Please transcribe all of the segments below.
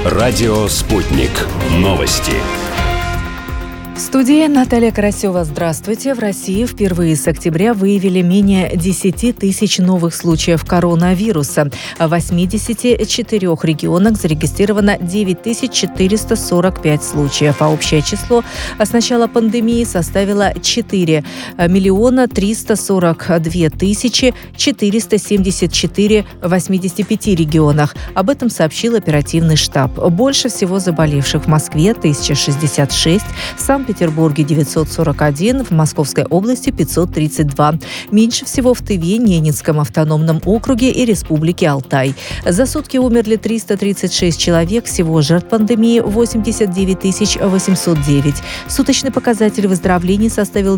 Радио «Спутник». Новости. В студии Наталья Карасева. Здравствуйте. В России впервые с октября выявили менее 10 тысяч новых случаев коронавируса. В 84 регионах зарегистрировано 9445 случаев, а общее число с начала пандемии составило 4 миллиона 342 тысячи 474 в 85 регионах. Об этом сообщил оперативный штаб. Больше всего заболевших в Москве – 1066, в Санкт-Петербурге 941, в Московской области 532. Меньше всего в Тыве, Ненецком автономном округе и Республике Алтай. За сутки умерли 336 человек, всего жертв пандемии 89 809. Суточный показатель выздоровлений составил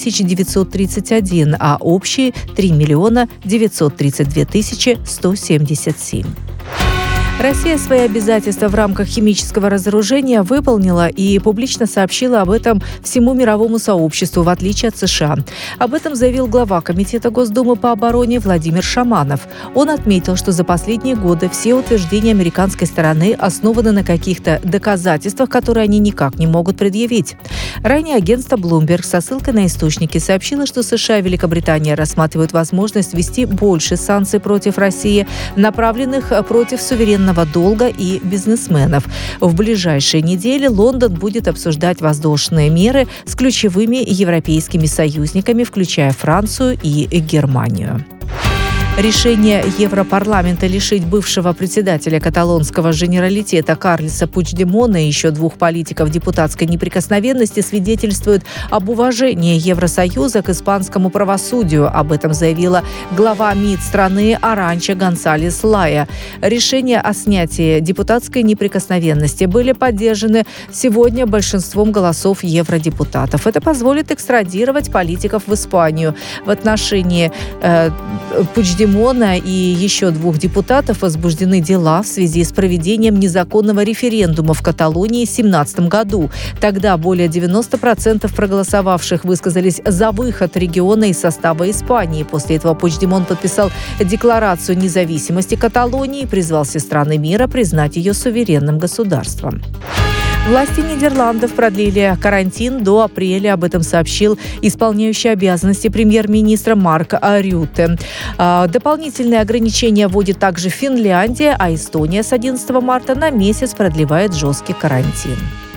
9931, а общий 3 миллиона 932 тысячи 177. Россия свои обязательства в рамках химического разоружения выполнила и публично сообщила об этом всему мировому сообществу, в отличие от США. Об этом заявил глава Комитета Госдумы по обороне Владимир Шаманов. Он отметил, что за последние годы все утверждения американской стороны основаны на каких-то доказательствах, которые они никак не могут предъявить. Ранее агентство Bloomberg со ссылкой на источники сообщило, что США и Великобритания рассматривают возможность ввести больше санкций против России, направленных против суверенного долга и бизнесменов. В ближайшие недели Лондон будет обсуждать воздушные меры с ключевыми европейскими союзниками, включая Францию и Германию. Решение Европарламента лишить бывшего председателя каталонского женералитета Карлеса Пучдемона и еще 2 политиков депутатской неприкосновенности свидетельствует об уважении Евросоюза к испанскому правосудию. Об этом заявила глава МИД страны Аранча Гонсалес Лая. Решения о снятии депутатской неприкосновенности были поддержаны сегодня большинством голосов евродепутатов. Это позволит экстрадировать политиков в Испанию. В отношении Пучдемона и еще 2 депутатов возбуждены дела в связи с проведением незаконного референдума в Каталонии в 2017 году. Тогда более 90% проголосовавших высказались за выход региона из состава Испании. После этого Пучдемон подписал декларацию независимости Каталонии и призвал все страны мира признать ее суверенным государством. Власти Нидерландов продлили карантин до апреля. Об этом сообщил исполняющий обязанности премьер-министра Марк Рютте. Дополнительные ограничения вводит также Финляндия, а Эстония с 11 марта на месяц продлевает жесткий карантин.